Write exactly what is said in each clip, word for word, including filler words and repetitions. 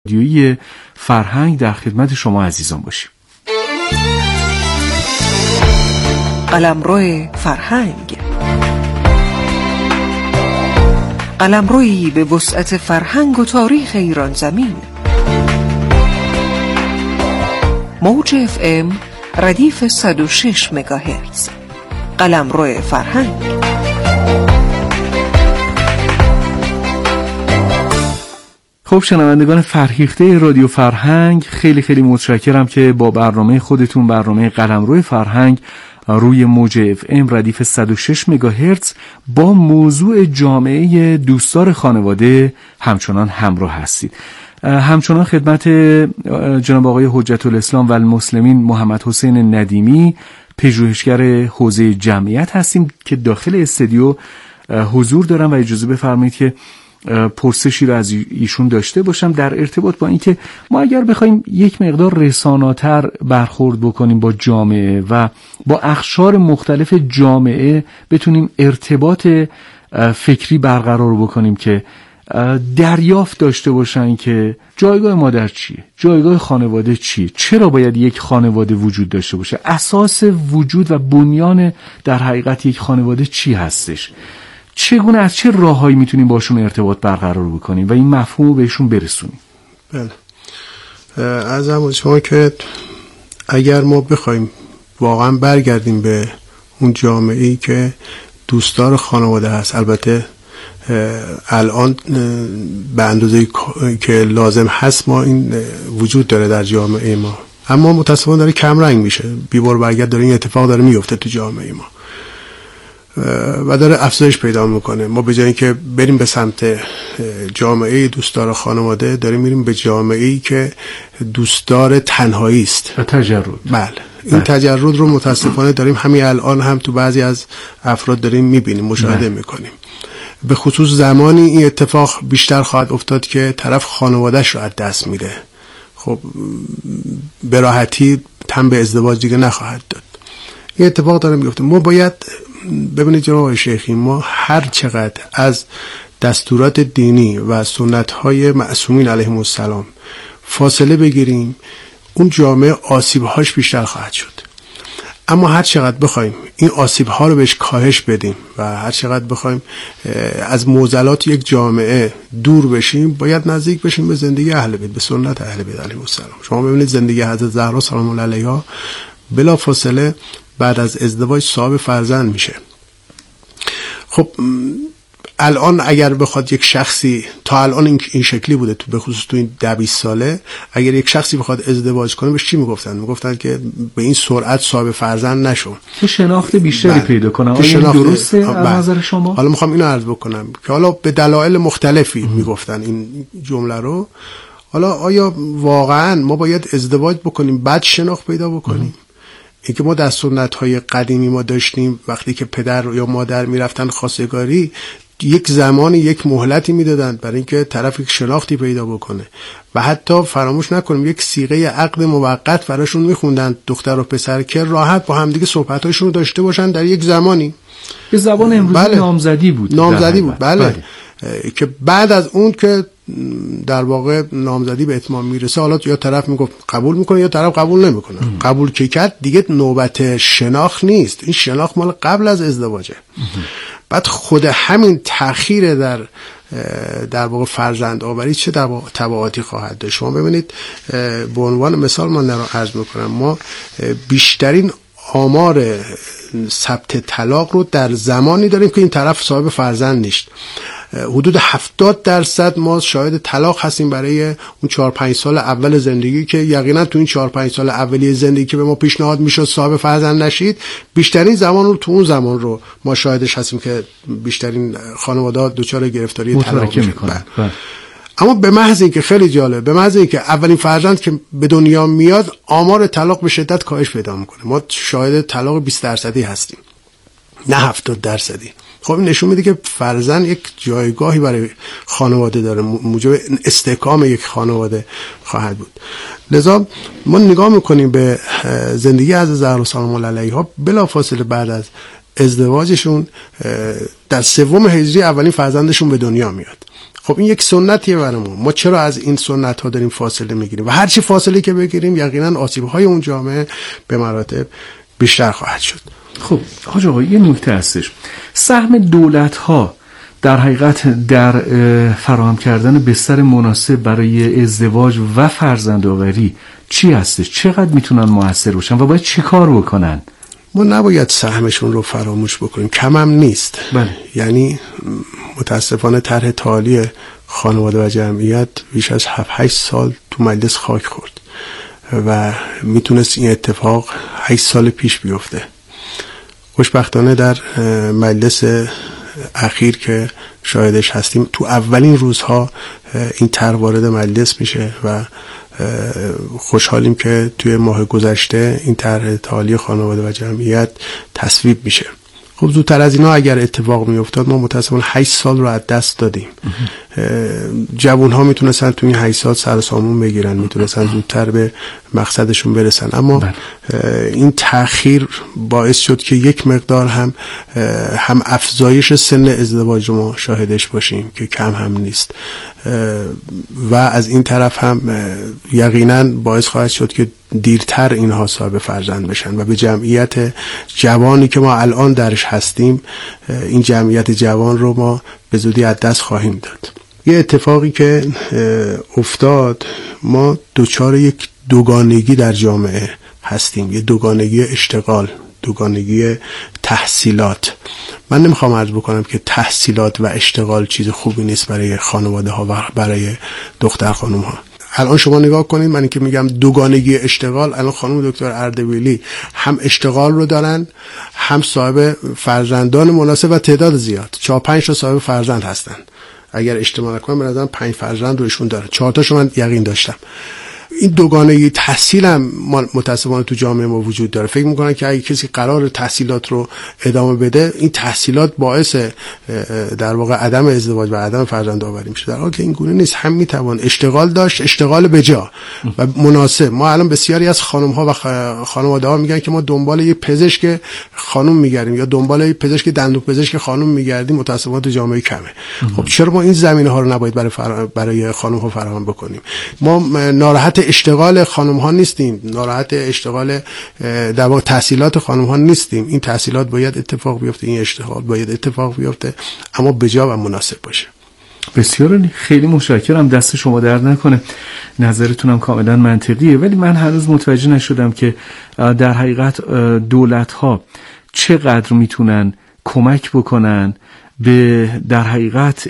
رادیویی فرهنگ در خدمت شما عزیزان باشیم. قلمرو فرهنگ، قلمرویی به وسعت فرهنگ و تاریخ ایران زمین. موج اف ام ردیف صد و شش مگاهرتز. قلمرو فرهنگ. خب شنوندگان فرهیخته رادیو فرهنگ، خیلی خیلی متشکرم که با برنامه خودتون، برنامه قلمرو فرهنگ روی موج اف ام ردیف صد و شش مگاهرتز با موضوع جامعه دوستدار خانواده همچنان همراه هستید. همچنان خدمت جناب آقای حجت الاسلام و المسلمین محمد حسین ندیمی، پژوهشگر حوزه جمعیت هستیم که داخل استودیو حضور دارم و اجازه بفرمایید که پرسشی رو از ایشون داشته باشم در ارتباط با اینکه ما اگر بخوایم یک مقدار رساناتر برخورد بکنیم با جامعه و با اقشار مختلف جامعه بتونیم ارتباط فکری برقرار بکنیم که دریافت داشته باشن که جایگاه مادر چیه، جایگاه خانواده چیه، چرا باید یک خانواده وجود داشته باشه، اساس وجود و بنیان در حقیقت یک خانواده چی هستش، چگونه از چه راههایی میتونیم باشون ارتباط برقرار بکنیم و این مفهوم رو بهشون برسونیم. بله، از همون شما که اگر ما بخوایم واقعا برگردیم به اون جامعه‌ای که دوستدار خانواده هست، البته الان به اندازه‌ای که لازم هست ما این وجود داره در جامعه ما، اما متأسفانه داره کم رنگ میشه، بی‌بار برگرد داره این اتفاق داره میفته تو جامعه ما و داره افزایش پیدا میکنه. ما به جای اینکه بریم به سمت جامعه دوستدار خانواده، داریم میریم به جامعه‌ای که دوستدار تنهایی است و تجرد. بله، این بله. تجرد رو متاسفانه داریم همین الان هم تو بعضی از افراد داریم میبینیم، مشاهده بله. میکنیم. به خصوص زمانی این اتفاق بیشتر خواهد افتاد که طرف خانوادهش رو از دست میده. خب به راحتی تن به ازدواج دیگه نخواهد داد. این اتفاق داره میفته. ما باید ببینید جناب شیخی، ما هر چقدر از دستورات دینی و سنت‌های معصومین علیهم السلام فاصله بگیریم، اون جامعه آسیب‌هاش بیشتر خواهد شد. اما هر چقدر بخوایم این آسیب‌ها رو بهش کاهش بدیم و هر چقدر بخوایم از معضلات یک جامعه دور بشیم، باید نزدیک بشیم به زندگی اهل بیت، به سنت اهل بیت علیهم السلام. شما ببینید زندگی حضرت زهرا سلام الله علیها بلا فاصله بعد از ازدواج صاحب فرزند میشه. خب الان اگر بخواد یک شخصی، تا الان این, این شکلی بوده، تو به خصوص تو این ده بیست ساله، اگر یک شخصی بخواد ازدواج کنه بهش چی میگفتن؟ میگفتن که به این سرعت صاحب فرزند نشو، که شناخت بیشتری بله. پیدا کنه. آیا این درسته از نظر شما؟ حالا میخوام اینو عرض بکنم که حالا به دلایل مختلفی میگفتن این جمله رو. حالا آیا واقعا ما باید ازدواج بکنیم بعد شناخت پیدا بکنیم؟ اینکه ما در سنت‌های قدیمی ما داشتیم وقتی که پدر یا مادر میرفتن خواستگاری، یک زمانی یک مهلتی میدادن برای اینکه طرف یک شناختی پیدا بکنه و حتی فراموش نکنیم یک صیغه عقد موقت براشون میخوندن، دختر و پسر، که راحت با همدیگه صحبتاشون رو داشته باشن در یک زمانی. به زبان امروزی بله. نامزدی بود. نامزدی بود بله. بله. که بعد از اون که در واقع نامزدی به اتمام میرسه، حالا یا طرف میگفت قبول میکنه یا طرف قبول نمیکنه. ام. قبول که کرد دیگه نوبت شناخت نیست، این شناخت مال قبل از ازدواجه. ام. بعد خود همین تأخیر در در واقع فرزند آوری چه تبعاتی خواهد داشت. شما ببینید به عنوان مثال من رو عرض میکنم، ما بیشترین آمار ثبت طلاق رو در زمانی داریم که این طرف صاحب فرزند نیست. حدود هفتاد درصد ما شاهد طلاق هستیم برای اون چهار پنج سال اول زندگی که یقینا تو این چهار پنج سال اولیه زندگی که به ما پیشنهاد میشد صاحب فرزند نشید، بیشترین زمان رو تو اون زمان رو ما شاهدش هستیم که بیشترین خانواده‌ها دچار گرفتاری طلاق میکنن. اما به محض اینکه خیلی جالب، به محض اینکه اولین فرزند که به دنیا میاد، آمار طلاق به شدت کاهش پیدا میکنه. ما شاهد طلاق بیست درصدی هستیم، نه هفتاد درصدی. خب این نشون میده که فرزند یک جایگاهی برای خانواده داره، موجب استحکام یک خانواده خواهد بود. لذا ما نگاه میکنیم به زندگی از زهرا سلام الله علیها، بلافاصله بعد از ازدواجشون در سوم هجری اولین فرزندشون به دنیا میاد. خب این یک سنتیه برای ما. ما چرا از این سنت ها داریم فاصله میگیریم و هر چی فاصله که بگیریم یقینا آسیب های اون جامعه به مراتب بیشتر خواهد شد. خب حاج آقا یه نکته هستش، سهم دولت ها در حقیقت در فراهم کردن بستر مناسب برای ازدواج و فرزندآوری چی هستش؟ چقدر میتونن موثر باشن و باید چی کار بکنن؟ ما نباید سهمشون رو فراموش بکنیم، کم هم نیست. بله. یعنی متاسفانه طرح تعالی خانواده و جمعیت بیش از هفت هشت سال تو مجلس خاک خورد و میتونست این اتفاق هشت سال پیش بیفته. خوشبختانه در مجلس اخیر که شاهدش هستیم تو اولین روزها این طرح وارد مجلس میشه و خوشحالیم که توی ماه گذشته این طرح تعالی خانواده و جمعیت تصویب میشه. خب زودتر از اینا اگر اتفاق میافتاد ما متاسفانه هشت سال رو از دست دادیم. جوان ها میتونستن تو این هشت سال سر و سامون بگیرن، میتونستن زودتر به مقصدشون برسن، اما این تأخیر باعث شد که یک مقدار هم هم افزایش سن ازدواج رو ما شاهدش باشیم که کم هم نیست و از این طرف هم یقینا باعث خواهد شد که دیرتر اینها صاحب فرزند بشن و به جمعیت جوانی که ما الان درش هستیم این جمعیت جوان رو ما به زودی از دست خواهیم داد. یه اتفاقی که افتاد، ما دوچار یک دوگانگی در جامعه هستیم، یه دوگانگی اشتغال، دوگانگی تحصیلات. من نمیخوام عرض بکنم که تحصیلات و اشتغال چیز خوبی نیست برای خانواده ها و برای دختر خانم ها. الان شما نگاه کنید، من که میگم دوگانگی اشتغال، الان خانم دکتر اردبیلی هم اشتغال رو دارن، هم صاحب فرزندان مناسب و تعداد زیاد، چهار پنج تا صاحب فرزند هستن. اگر اشتباه نکنم به نظرم پنج فرزند رو ایشون داره، چهار تاشو من یقین داشتم. این دوگانگی تحصیل هم متاسفانه تو جامعه ما وجود داره. فکر میکنن که اگه کسی قرار تحصیلات رو ادامه بده، این تحصیلات باعث در واقع عدم ازدواج و عدم فرزند آوری میشه، در حالی که این گونه نیست. هم میتوان اشتغال داشت، اشتغال بجا و مناسب. ما الان بسیاری از خانم ها و خانواده ها میگن که ما دنبال یه پزشک خانم میگردیم یا دنبال یه پزشک دندون پزشک خانم میگردیم، متاسفانه تو جامعه کمه. خب چرا ما این زمینه ها رو نباید برای فر... برای خانم ها فراهم بکنیم؟ ما ناراحت اشتغال خانم ها نیستیم، ناراحت اشتغال در واقع تحصیلات خانم ها نیستیم. این تحصیلات باید اتفاق بیفته، این اشتغال باید اتفاق بیفته، اما بجا و مناسب باشه. بسیار خیلی متشکرم، دست شما درد نکنه، نظرتونم کاملا منطقیه، ولی من هنوز متوجه نشدم که در حقیقت دولت ها چقدر میتونن کمک بکنن به در حقیقت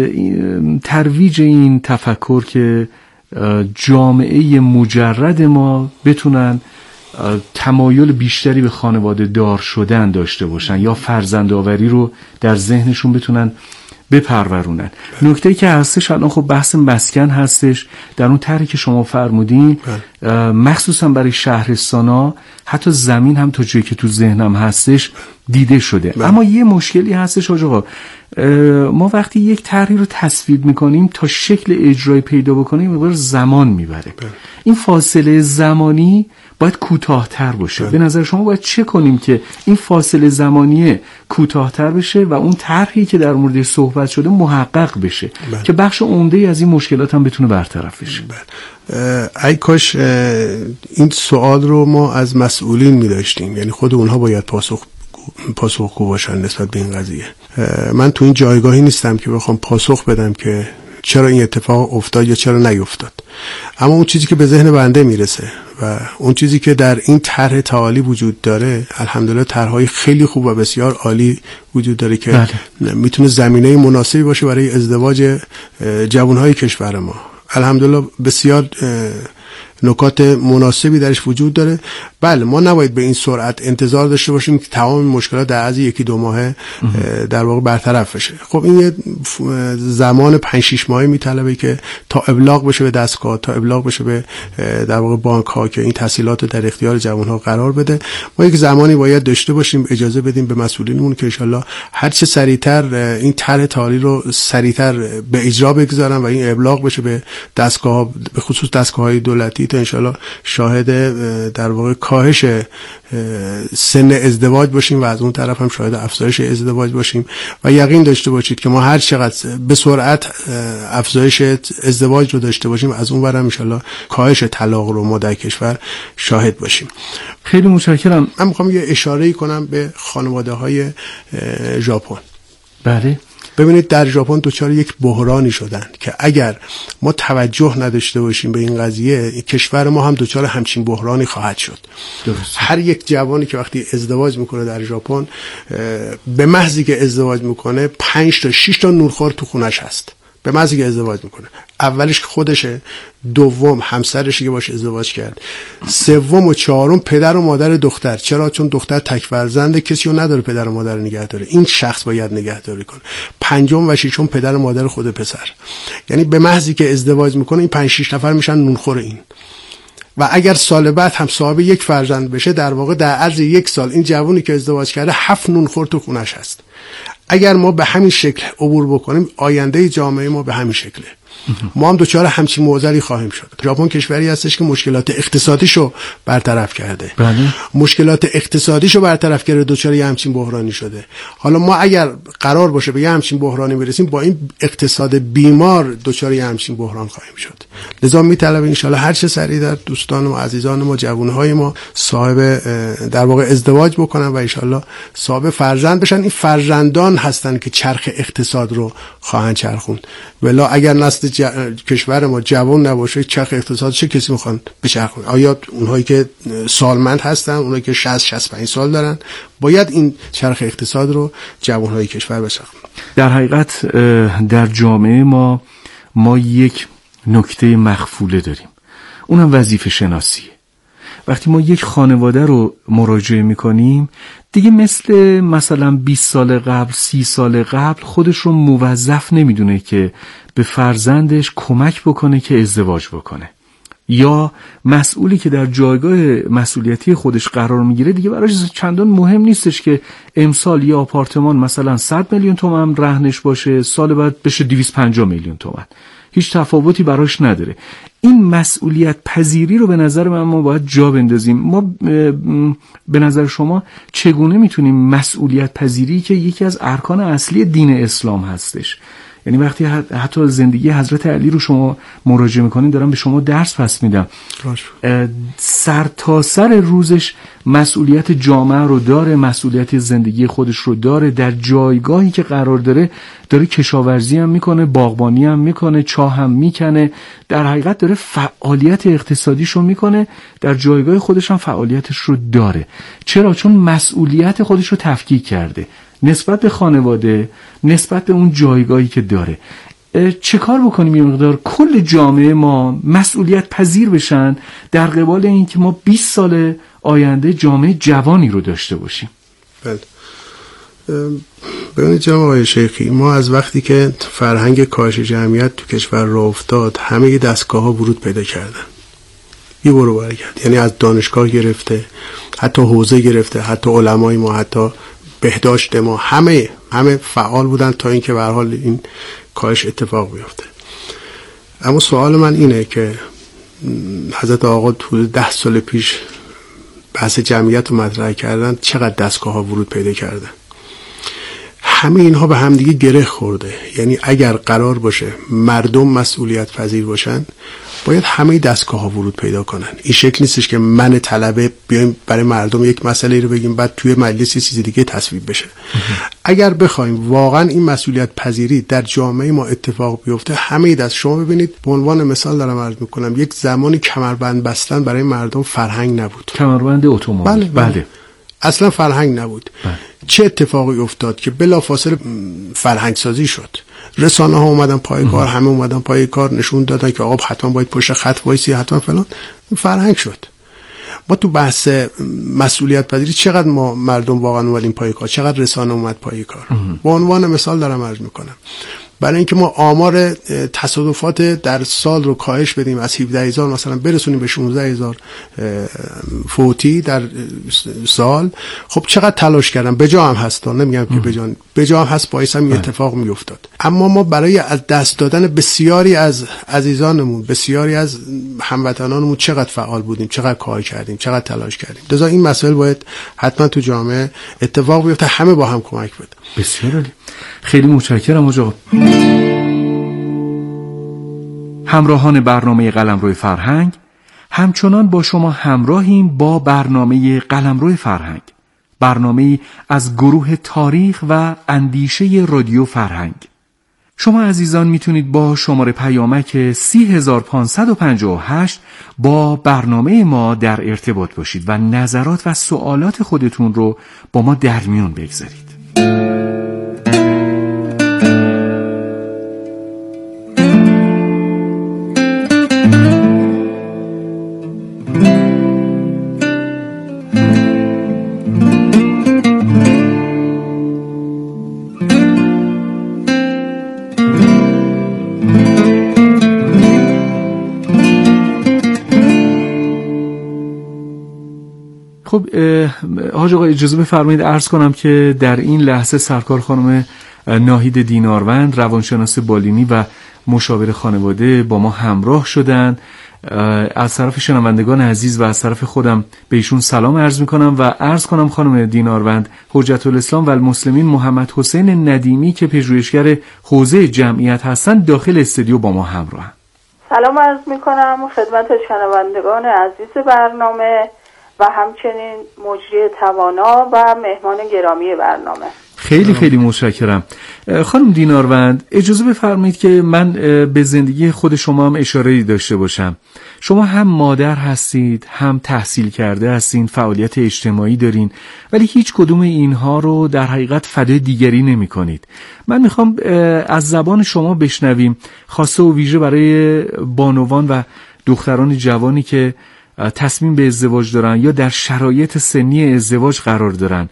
ترویج این تفکر که جامعه مجرد ما بتونن تمایل بیشتری به خانواده دار شدن داشته باشن یا فرزندآوری رو در ذهنشون بتونن بپرورونن. نکته‌ای که هستش الان خب بحث مسکن هستش، در اون طرحی که شما فرمودین مخصوصا برای شهرستانا حتی زمین هم تا جایی که تو ذهنم هستش دیده شده. بله. اما یه مشکلی هستش آقا، ما وقتی یک طرحی رو تصویب میکنیم تا شکل اجرایی پیدا بکنیم مقدار زمان میبره. بله. این فاصله زمانی باید کوتاه‌تر باشه. بله. به نظر شما باید چه کنیم که این فاصله زمانی کوتاه‌تر بشه و اون طرحی که در موردش صحبت شده محقق بشه؟ بله. که بخش عمده‌ای از این مشکلات هم بتونه برطرف بشه. بله. ای کاش این سوال رو ما از مسئولین می‌داشتیم، یعنی خود اونها باید پاسخ پاسخگو باشن نسبت به این قضیه. من تو این جایگاهی نیستم که بخوام پاسخ بدم که چرا این اتفاق افتاد یا چرا نیفتاد، اما اون چیزی که به ذهن بنده میرسه و اون چیزی که در این طرح تعالی وجود داره، الحمدلله طرح‌های خیلی خوب و بسیار عالی وجود داره که بله. میتونه زمینه مناسبی باشه برای ازدواج جوانهای کشور ما. الحمدلله بسیار نکات مناسبی درش وجود داره. بله، ما نباید به این سرعت انتظار داشته باشیم که تمام مشکلات در از یکی دو ماه در واقع برطرف بشه. خب این یه زمان پنج شش ماهی میطلبه که تا ابلاغ بشه به دستگاه، تا ابلاغ بشه به در واقع بانک ها که این تسهیلات در اختیار جوان ها قرار بده. ما یک زمانی باید داشته باشیم، اجازه بدیم به مسئولینمون که ان شاءالله هر چه سریعتر این طرح تعالی رو سریعتر به اجرا بگذارن و این ابلاغ بشه به دستگاه ها، به خصوص دستگاه های دولتی، شیعی تا انشالله شاهد در واقع کاهش سن ازدواج باشیم و از اون طرف هم شاهد افزایش ازدواج باشیم و یقین داشته باشید که ما هر چقدر به سرعت افزایش ازدواج رو داشته باشیم از اون ور هم انشالله کاهش طلاق رو ما در کشور شاهد باشیم. خیلی متشکرم. من میخوام یه اشاره‌ای کنم به خانواده‌های ژاپن. بله. ببینید در ژاپن دچار یک بحرانی شدن که اگر ما توجه نداشته باشیم به این قضیه کشور ما هم دچار همچین بحرانی خواهد شد. درست. هر یک جوانی که وقتی ازدواج میکنه در ژاپن به محضی که ازدواج میکنه پنج تا شش تا نونخوار تو خونش هست. به محضی که ازدواج میکنه اولش خودشه، دوم همسرشی که باش ازدواج کرد، سوم و چهارم پدر و مادر دختر. چرا؟ چون دختر تک فرزنده، کسی رو نداره پدر و مادر نگه داره، این شخص باید نگهداری کنه. پنجم و ششم پدر و مادر خود پسر. یعنی به محضی که ازدواج میکنه این پنج شش نفر میشن نونخور این. و اگر سال بعد هم صاحب یک فرزند بشه در واقع در عرض یک سال این جوانی که ازدواج کرده هفت نونخور تو خونش هست. اگر ما به همین شکل عبور بکنیم آینده جامعه ما به همین شکله. ما هم دوچار همچین معضلی خواهیم شد. ژاپن کشوری هستش که مشکلات اقتصادیشو برطرف کرده. بله. مشکلات اقتصادیشو برطرف کرده، دوچار یه همچین بحرانی شده. حالا ما اگر قرار باشه به یه همچین بحرانی برسیم با این اقتصاد بیمار دوچار یه همچین بحران خواهیم شد. لذا میطلبه ان شاءالله هر چه سریعتر دوستان و عزیزان ما جوانهای ما صاحب در واقع ازدواج بکنن و ان شاءالله صاحب فرزند بشن. این فرزندان هستن که چرخ اقتصاد رو خواهند چرخوند. ولی اگر نسل ج... کشور ما جوان نباشه چرخ اقتصاد چه کسی میخوان بچرخونه؟ آیا اونهایی که سالمند هستن، اونهایی که شصت شصت و پنج سال دارن، باید این چرخ اقتصاد رو جوانهای کشور بچرخونن. در حقیقت در جامعه ما ما یک نکته مخفوله داریم، اونم وظیفه شناسیه. وقتی ما یک خانواده رو مراجعه میکنیم دیگه مثل مثلا بیست سال قبل، سی سال قبل خودش رو موظف نمیدونه که به فرزندش کمک بکنه که ازدواج بکنه، یا مسئولی که در جایگاه مسئولیتی خودش قرار میگیره دیگه براش چندان مهم نیستش که امسال یه آپارتمان مثلا صد میلیون تومان رهنش باشه، سال بعد بشه دویست و پنجاه میلیون تومان، هیچ تفاوتی براش نداره. این مسئولیت پذیری رو به نظر من ما باید جا بندازیم. ما به نظر شما چگونه میتونیم مسئولیت پذیری که یکی از ارکان اصلی دین اسلام هستش، یعنی وقتی حتی زندگی حضرت علی رو شما مراجعه میکنین دارم به شما درس پس میدم، سر تا سر روزش مسئولیت جامعه رو داره، مسئولیت زندگی خودش رو داره، در جایگاهی که قرار داره داره کشاورزی هم میکنه، باغبانی هم میکنه، چاه هم میکنه، در حقیقت داره فعالیت اقتصادیش رو میکنه، در جایگاه خودش هم فعالیتش رو داره. چرا؟ چون مسئولیت خودش رو تفکیک کرده نسبت به خانواده، نسبت به اون جایگاهی که داره. چه کار بکنیم این مقدار کل جامعه ما مسئولیت پذیر بشن در قبال این که ما بیست سال آینده جامعه جوانی رو داشته باشیم؟ بله. ببینید جناب آقای شیخی، ما از وقتی که فرهنگ کاهش جمعیت تو کشور راه افتاد همه دستگاه ها ورود پیدا کردن، یه برو برگرد، یعنی از دانشگاه گرفته، حتی حوزه گرفته، حتی علمای ما، حتی بهداشت ما، همه همه فعال بودن تا اینکه به هر حال این کاهش اتفاق بیفته. اما سوال من اینه که حضرت آقا تو ده سال پیش بحث جمعیت رو مطرح کردن، چقدر دستگاه ها ورود پیدا کردن؟ همه اینها به همدیگه گره خورده. یعنی اگر قرار باشه مردم مسئولیت پذیر باشن باید همه دستگاه ها ورود پیدا کنن. این شکل نیستش که من طلبه بیایم برای مردم یک مسئله رو بگیم بعد توی مجلس یه چیز دیگه تصویب بشه. اگر بخوایم واقعا این مسئولیت پذیری در جامعه ما اتفاق بیفته همه دست، شما ببینید به عنوان مثال دارم عرض میکنم، یک زمانی کمربند بستن برای مردم فرهنگ نبود، کمربند اتومبیل. بله, بله. بله. اصلا فرهنگ نبود. بله. چه اتفاقی افتاد که بلافاصله فرهنگ سازی شد؟ رسانه ها اومدن پای کار، همه اومدن پای کار، نشون دادن که آقا حتما باید پشت خط وایسی، حتما فلان، فرهنگ شد. ما تو بحث مسئولیت پذیری چقدر ما مردم واقعا اومدیم پای کار، چقدر رسانه اومد پای کار. به عنوان مثال دارم عرض میکنم، برای اینکه ما آمار تصادفات در سال رو کاهش بدیم از هفده هزار مثلا برسونیم به شانزده هزار فوتی در سال، خب چقدر تلاش کردم، بجا هم هست، نمیگم که بجا بجا هم هست، باعث هم این اتفاق میافتاد. اما ما برای از دست دادن بسیاری از عزیزانمون، بسیاری از هموطنانمون چقدر فعال بودیم، چقدر کار کردیم، چقدر تلاش کردیم. لذا این مسائل باید حتما تو جامعه اتفاق بیفته، همه با هم کمک بده. بسیار عالی، خیلی متشکرم آقا. همراهان برنامه قلمرو فرهنگ، همچنان با شما همراهیم با برنامه قلمرو فرهنگ، برنامه‌ای از گروه تاریخ و اندیشه رادیو فرهنگ. شما عزیزان میتونید با شماره پیامک سی هزار پانصد و پنجاه و هشت با برنامه ما در ارتباط باشید و نظرات و سوالات خودتون رو با ما در میون بگذارید. خب حاج آقا اجازه بفرمایید عرض کنم که در این لحظه سرکار خانم ناهید دیناروند، روانشناس بالینی و مشاور خانواده با ما همراه شدن. از طرف شنوندگان عزیز و از طرف خودم به ایشون سلام عرض میکنم و عرض کنم خانم دیناروند، حجت الاسلام و المسلمین محمد حسین ندیمی که پژوهشگر حوزه جمعیت هستند داخل استودیو با ما همراهن. سلام عرض میکنم خدمت شنوندگان عزیز برنامه و همچنین مجری توانا و مهمان گرامی برنامه. خیلی خیلی متشکرم. خانم دیناروند اجازه بفرمایید که من به زندگی خود شما هم اشاره‌ای داشته باشم. شما هم مادر هستید، هم تحصیل کرده هستین، فعالیت اجتماعی دارین، ولی هیچ کدوم اینها رو در حقیقت فدای دیگری نمی کنید. من میخوام از زبان شما بشنویم، خاصه و ویژه برای بانوان و دختران جوانی که تصمیم به ازدواج دارن یا در شرایط سنی ازدواج قرار دارن،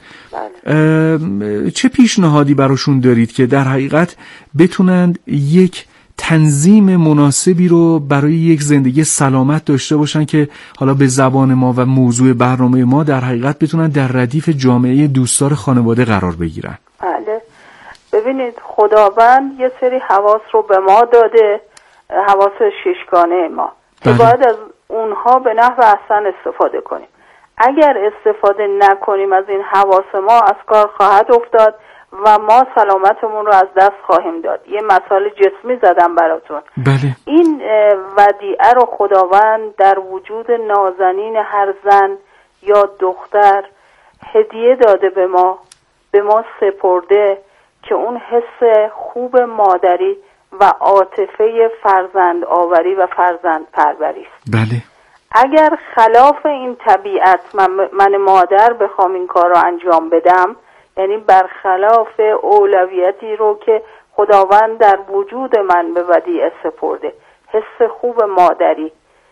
بله. چه پیشنهادی براشون دارید که در حقیقت بتونند یک تنظیم مناسبی رو برای یک زندگی سلامت داشته باشن که حالا به زبان ما و موضوع برنامه ما در حقیقت بتونن در ردیف جامعه دوستدار خانواده قرار بگیرن؟ بله، ببینید خداوند یه سری حواس رو به ما داده، حواس ششگانه ما، که بله. باید از اونها به نحو احسن استفاده کنیم. اگر استفاده نکنیم از این حواس ما از کار خواهد افتاد و ما سلامتمون رو از دست خواهیم داد. یه مثال جسمی زدم براتون. بله. این ودیعه رو خداوند در وجود نازنین هر زن یا دختر هدیه داده به ما، به ما سپرده که اون حس خوب مادری و عاطفه فرزند آوری و فرزند پروری است. بله. اگر خلاف این طبیعت من, من مادر بخوام این کار رو انجام بدم، یعنی برخلاف اولویتی رو که خداوند در وجود من به ودیعه سپرده، حس خوب مادری،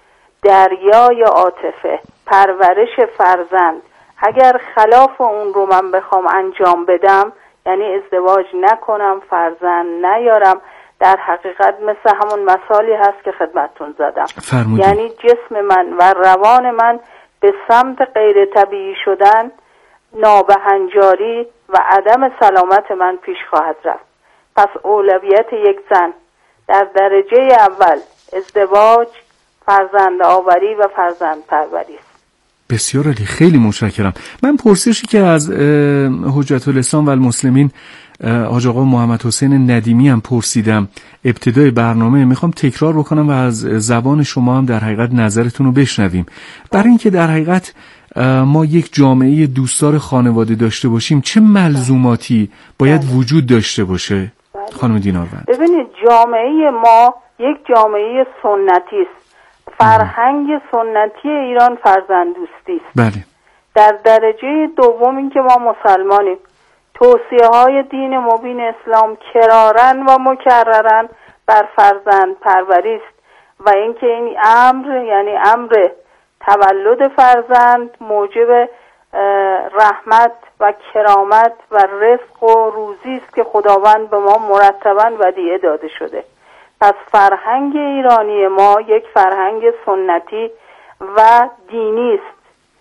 دریای عاطفه، پرورش فرزند، اگر خلاف اون رو من بخوام انجام بدم، یعنی ازدواج نکنم، فرزند نیارم، در حقیقت مثل همون مثالی هست که خدمتتون زدم. فرمودی. یعنی جسم من و روان من به سمت غیر طبیعی شدن، نابهنجاری و عدم سلامت من پیش خواهد رفت. پس اولویت یک زن در درجه اول ازدواج، فرزند آوری و فرزند پروری است. بسیار عالی، خیلی متشکرم. من پرسشی که از حجت الاسلام و المسلمین حاج آقا محمد حسین ندیمی هم پرسیدم ابتدای برنامه، میخوام تکرار بکنم و از زبان شما هم در حقیقت نظرتون رو بشنویم. برای اینکه در حقیقت ما یک جامعه دوستدار خانواده داشته باشیم چه ملزوماتی باید بله. وجود داشته باشه؟ بله. خانم دیناروند، ببینید جامعه ما یک جامعه سنتی است. فرهنگ سنتی ایران فرزند دوستی است. بله. در درجه دوم این که ما مسلمانیم، توصیه های دین مبین اسلام کرارن و مکررن بر فرزند پروری است و اینکه این امر یعنی امر تولد فرزند موجب رحمت و کرامت و رزق و روزی است که خداوند به ما مرتباً ودیعه داده شده. پس فرهنگ ایرانی ما یک فرهنگ سنتی و دینی است.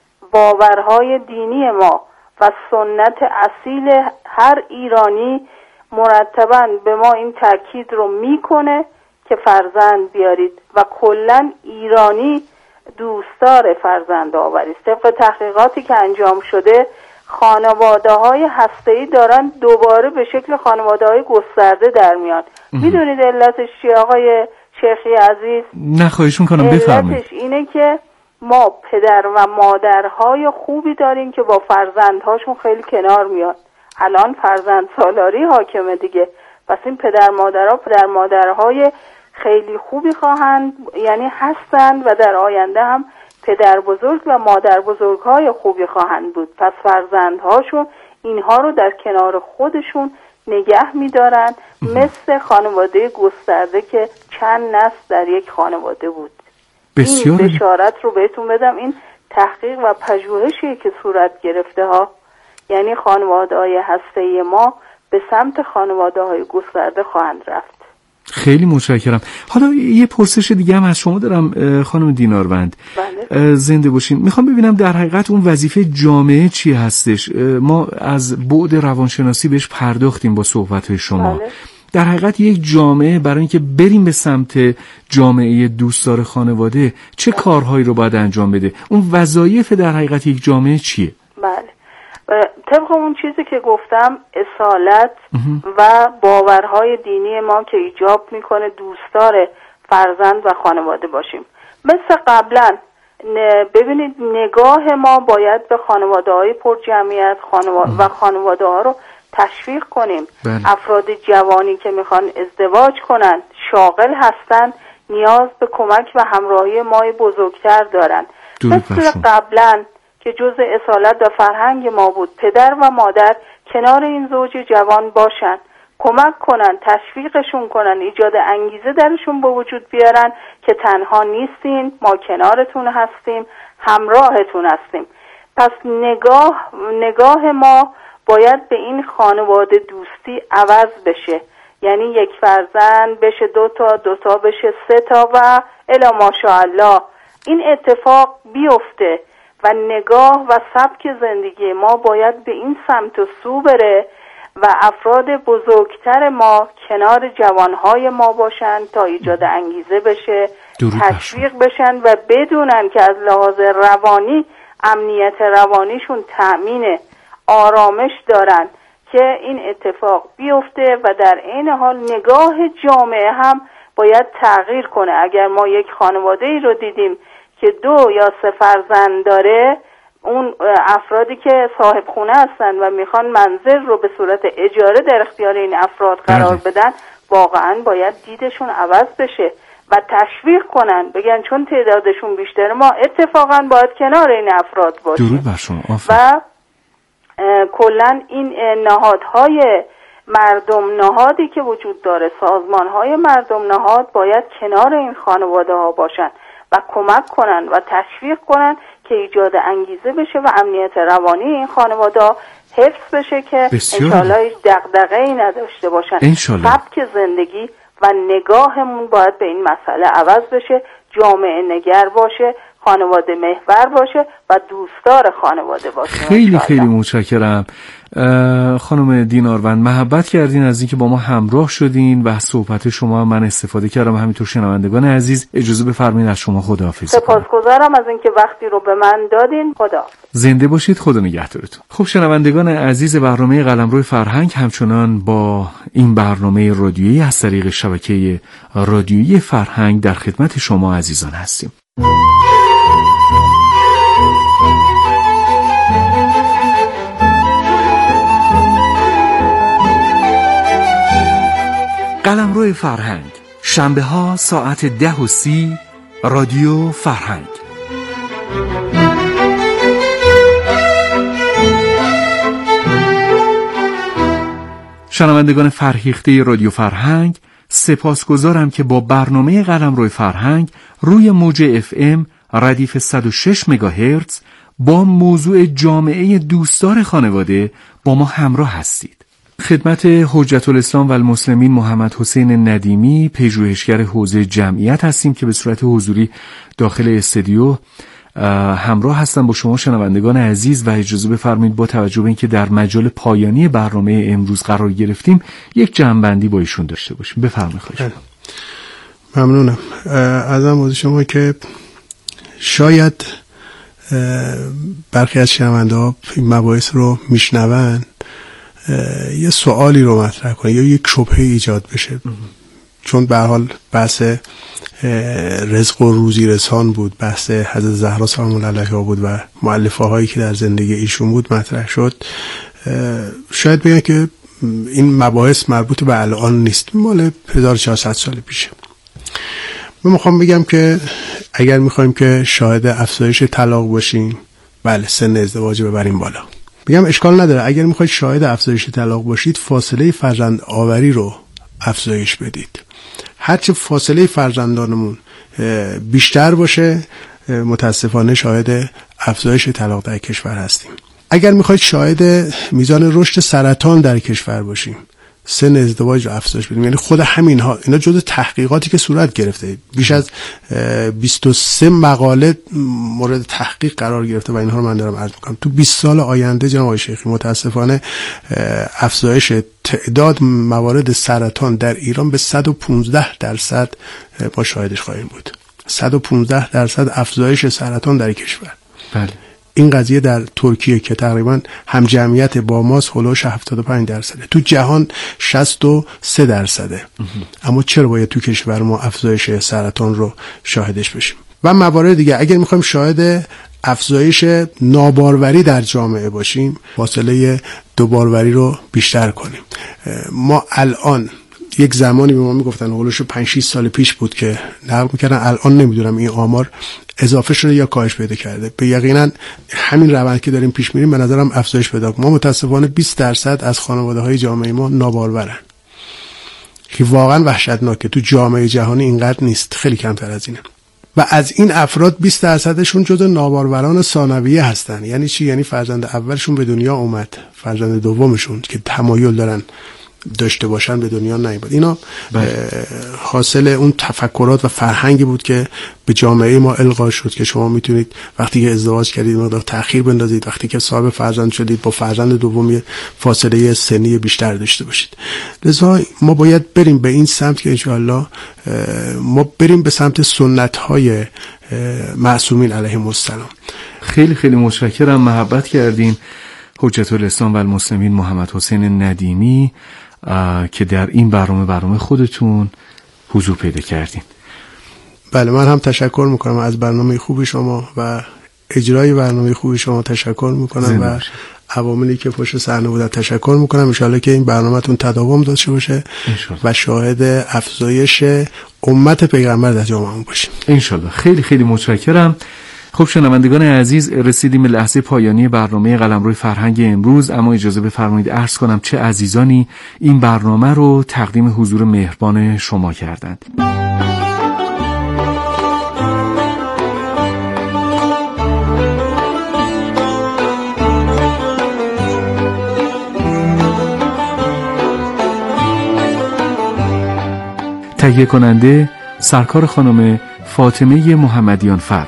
باورهای دینی ما و سنت اصیل هر ایرانی مرتباً به ما این تاکید رو میکنه که فرزند بیارید و کلاً ایرانی دوستدار فرزند آوری. طبق تحقیقاتی که انجام شده خانواده های هسته‌ای دارن دوباره به شکل خانواده های گسترده در میان. میدونید علتش چیه آقای شیخی عزیز؟ نه خواهش میکنم بفرمایید. علتش اینه که ما پدر و مادرهای خوبی داریم که با فرزندهاشون خیلی کنار میاد. الان فرزند سالاری حاکمه دیگه، پس این پدر مادرها پدر مادرهای خیلی خوبی خواهند، یعنی هستند و در آینده هم پدر بزرگ و مادر بزرگ های خوبی خواهند بود. پس فرزندهاشون اینها رو در کنار خودشون نگه می‌دارن، مثل خانواده گسترده که چند نسل در یک خانواده بود. بسیار این بشارت رو بهتون بدم، این تحقیق و پژوهشی که صورت گرفته ها، یعنی خانواده های هسته‌ای ما به سمت خانواده های گسترده خواهند رفت. خیلی متشکرم. حالا یه پرسش دیگه هم از شما دارم خانم دیناروند. بله. زنده باشین. میخوام ببینم در حقیقت اون وظیفه جامعه چی هستش؟ ما از بعد روانشناسی بهش پرداختیم با صحبت‌های شما. بله. در حقیقت یک جامعه برای اینکه بریم به سمت جامعه دوستدار خانواده چه کارهایی رو باید انجام بده؟ اون وظایف در حقیقت یک جامعه چیه؟ بله. طبق اون چیزی که گفتم، اصالت و باورهای دینی ما که ایجاب میکنه دوستدار فرزند و خانواده باشیم. مثل قبلا ببینید نگاه ما باید به خانواده های پر جمعیت خانواده و خانواده ها رو تشویق کنیم. بله. افراد جوانی که میخوان ازدواج کنن، شاغل هستن، نیاز به کمک و همراهی ما بزرگتر دارن. مثل قبلا که جزء اصالت و فرهنگ ما بود، پدر و مادر کنار این زوج جوان باشن، کمک کنن، تشویقشون کنن، ایجاد انگیزه درشون به وجود بیارن که تنها نیستین، ما کنارتون هستیم، همراهتون هستیم. پس نگاه نگاه ما باید به این خانواده دوستی عوض بشه، یعنی یک فرزند بشه دو تا، دو تا بشه سه تا و الی ماشاءالله این اتفاق بیفته و نگاه و سبک زندگی ما باید به این سمت و سو بره و افراد بزرگتر ما کنار جوانهای ما باشن تا ایجاد انگیزه بشه، تشویق بشن و بدونن که از لحاظ روانی امنیت روانیشون تأمین آرامش دارن که این اتفاق بیفته و در عین حال نگاه جامعه هم باید تغییر کنه. اگر ما یک خانواده ای رو دیدیم که دو یا سه فرزند داره، اون افرادی که صاحب خونه هستن و میخوان منزل رو به صورت اجاره در اختیار این افراد قرار بدن، واقعا باید دیدشون عوض بشه و تشویق کنن، بگن چون تعدادشون بیشتره ما اتفاقا باید کنار این افراد باشیم. درود بر شما. و کلا این نهادهای مردم نهادی که وجود داره، سازمانهای مردم نهاد باید کنار این خانواده ها باشن و کمک کنن و تشویق کنن که ایجاد انگیزه بشه و امنیت روانی این خانواده حفظ بشه که انشالله هیچ دغدغه‌ای نداشته باشن. سبک زندگی و نگاهمون باید به این مسئله عوض بشه، جامعه نگر باشه، خانواده محور باشه و دوستدار خانواده باشه. خیلی خیلی متشکرم خانم دیناروند، محبت کردین از اینکه با ما همراه شدین و از صحبت شما من استفاده کردم. همینطور شنوندگان عزیز اجازه بفرمایید از شما خداحافظی. سپاسگزارم از اینکه وقتی رو به من دادین. خداحافظ. زنده باشید، خدا نگهدارتون. خب شنوندگان عزیز برنامه قلمرو فرهنگ، همچنان با این برنامه رادیویی از طریق شبکه رادیویی فرهنگ در خدمت شما عزیزان هستیم. قلمرو فرهنگ، شنبه ها ساعت ده و سی، رادیو فرهنگ. شنوندگان فرهیخته رادیو فرهنگ، سپاسگزارم که با برنامه قلمرو فرهنگ روی موج اف ام ردیف صد و شش مگاهرتز با موضوع جامعه دوستدار خانواده با ما همراه هستید. خدمت حجت الاسلام و المسلمین محمد حسین ندیمی، پژوهشگر حوزه جمعیت هستیم که به صورت حضوری داخل استودیو همراه هستم با شما شنوندگان عزیز و اجازه بفرمایید با توجه به اینکه در مجال پایانی برنامه امروز قرار گرفتیم یک جمع‌بندی با ایشون داشته باشیم. بفرمایید. خواهش ممنونم. ازم بود شما که شاید برخی از شنونده‌ها این مباحث رو میشنون یه سوالی رو مطرح کنه یا یک شبهه ایجاد بشه، چون به هر حال بحث رزق و روزی رسان بود، بحث حضرت زهرا سلام الله علیها بود و مؤلفه هایی که در زندگی ایشون بود مطرح شد. شاید بگن که این مباحث مربوط به الان نیست، مال هزار و چهارصد سال پیشه. من میخوام بگم که اگر میخوایم که شاهد افزایش طلاق باشیم، بله سن ازدواج ببریم بالا. میگم اشکال نداره، اگر میخواید شاهد افزایش طلاق باشید فاصله فرزند آوری رو افزایش بدید. هرچه فاصله فرزندانمون بیشتر باشه متاسفانه شاهد افزایش طلاق در کشور هستیم. اگر میخواید شاهد میزان رشد سرطان در کشور باشیم سن ازدواج رو افزایش بدیم. یعنی خود همین ها اینا جزء تحقیقاتی که صورت گرفته، بیش از بیست و سه مقاله مورد تحقیق قرار گرفته و اینها رو من دارم عرض میکنم. تو بیست سال آینده جناب آقای شیخی متاسفانه افزایش تعداد موارد سرطان در ایران به صد و پانزده درصد ما شاهدش خواهیم بود. صد و پانزده درصد افزایش سرطان در کشور. بله. این قضیه در ترکیه که تقریبا هم جمعیت با ماست هلوش هفتاد و پنج درصده، تو جهان شصت و سه درصده. اما چرا باید تو کشور ما افزایش سرطان رو شاهدش بشیم؟ و موارد دیگه اگر میخوایم شاهد افزایش ناباروری در جامعه باشیم فاصله دوباروری رو بیشتر کنیم. ما الان یک زمانی به ما میگفتن هولوش پنج شش سال پیش بود که نقل میکردن، الان نمیدونم این آمار اضافه شده یا کاهش پیدا کرده. به یقینا همین روند که داریم پیش میریم به نظرم افزایش پیدا کنه. ما متاسفانه بیست درصد از خانواده های جامعه ما نابارورن که واقعا وحشتناکه. تو جامعه جهانی اینقدر نیست، خیلی کمتر از اینه. و از این افراد بیست درصدشون جزو ناباروران ثانویه هستن. یعنی چی؟ یعنی فرزند اولشون به دنیا اومد، فرزند دومشون که تمایل دارن داشته باشن به دنیا نیامد. اینا حاصل اون تفکرات و فرهنگی بود که به جامعه ما القا شد که شما میتونید وقتی که ازدواج کردید مقدار تأخیر بندازید، وقتی که صاحب فرزند شدید با فرزند دومی فاصله سنی بیشتر داشته باشید. لذا ما باید بریم به این سمت که انشاءالله ما بریم به سمت سنت‌های معصومین علیهم السلام. خیلی خیلی متشکرم، محبت کردین حجت الاسلام و المسلمین محمد حسین ندیمی که در این برنامه برنامه خودتون حضور پیدا کردین. بله، من هم تشکر میکنم از برنامه خوب شما و اجرای برنامه خوب شما تشکر میکنم و عواملی که پشت صحنه بودن تشکر میکنم. ان شاءالله که این برنامه‌تون تداوم داشته باشه و شاهد افزایش امت پیغمبر در جامعه باشیم ان شاءالله. خیلی خیلی متشکرم. خب شنوندگان عزیز، رسیدیم به لحظه پایانی برنامه قلمرو فرهنگ امروز، اما اجازه بفرمایید عرض کنم چه عزیزانی این برنامه رو تقدیم حضور مهربان شما کردند. تهیه کننده سرکار خانم فاطمه محمدیان فر،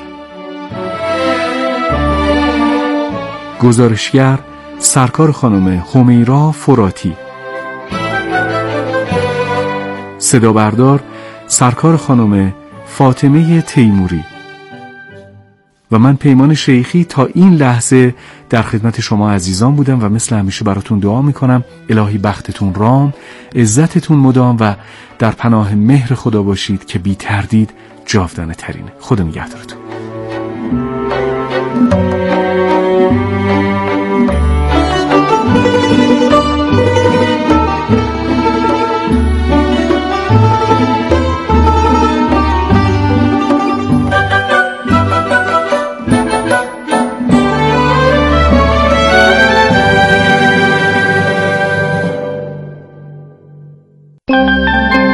گزارشگر سرکار خانم همیرا فراتی، صدا بردار سرکار خانم فاطمه تیموری و من پیمان شیخی تا این لحظه در خدمت شما عزیزان بودم و مثل همیشه براتون دعا میکنم الهی بختتون رام، عزتتون مدام و در پناه مهر خدا باشید که بی تردید جاودانه ترینه. خدا نگهدارتون.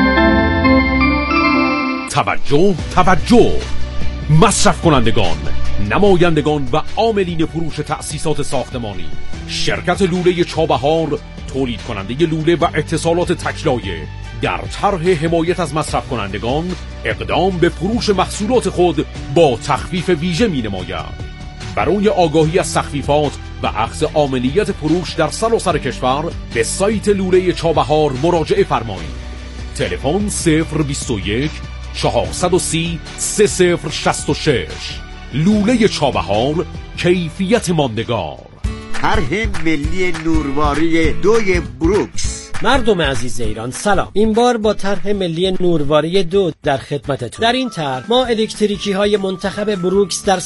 توجه توجه مصرف کنندگان، نمایندگان و عاملین فروش تأسیسات ساختمانی، شرکت لوله چابهار تولید کننده لوله و اتصالات تکلایه در طرح حمایت از مصرف کنندگان اقدام به فروش محصولات خود با تخفیف ویژه می نماید. برای آگاهی از تخفیفات و اخذ عاملیت فروش در سراسر کشور به سایت لوله چابهار مراجعه فرمایید. تلفن صفر بیست و یک چهارصد و سی سه صفر شصت و شش. لوله چابهار، کیفیت ماندگار. طرح ملی نورواری دوی بروکس. مردم عزیز ایران سلام. این بار با طرح ملی نورواری دو در خدمتتون. در این طرح ما الکتریکی های منتخب بروکس در